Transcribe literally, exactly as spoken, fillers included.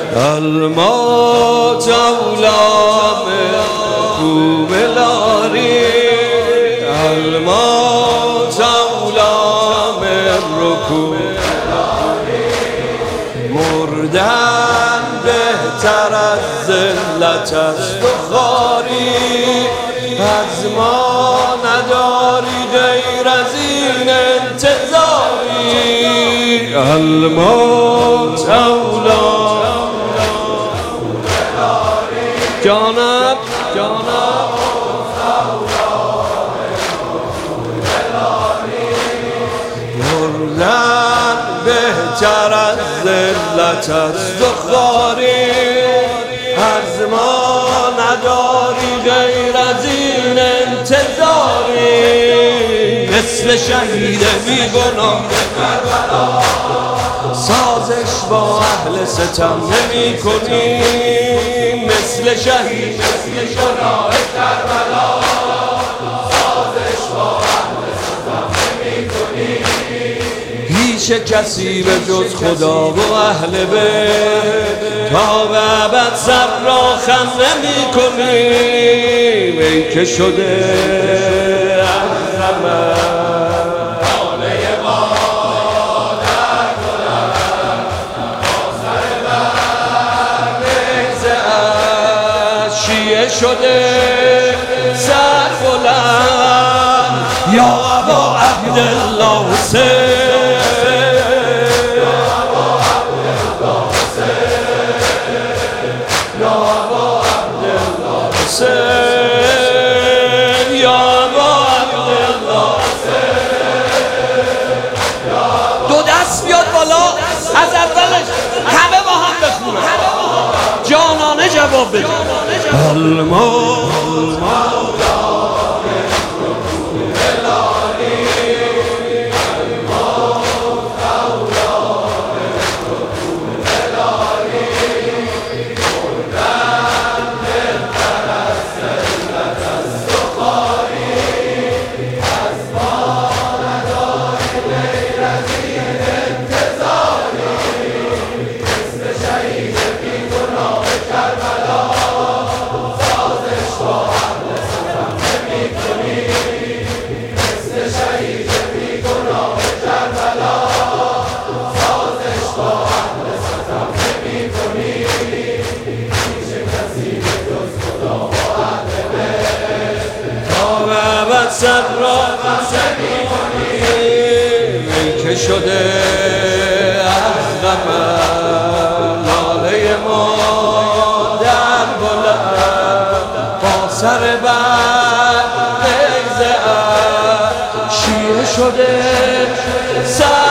الموت اولام کوملاری الموت اولام رکوب مردن بهتر از ذلت است و خواری از ما نداری غیر از این انتظاری الموت اولام جانب جانب مردن بهتر از ذلت است و خواری از ما نداری غیر از این انتظاری مثل شهید بیگناه سازش با اهل ستم نمی کنی مثل شهید بیگناه کربلا سازش با اهل ستم نمی کنی هیچ کسی به جز خدا و اهل بیت تا به ابد سر را خم نمی کنی ای که شده از زمن حاله ما در بلند با سر بر نیزه از شیعه شده سر بلند یا ابا عبدالله حسین دو دست بیاد بالا از اولش همه با هم بخونن جانانه جواب بده سر را خمسه می کنی ای که شده از غم لاله ما در بلند با سر بر نیزه شیعه شده سر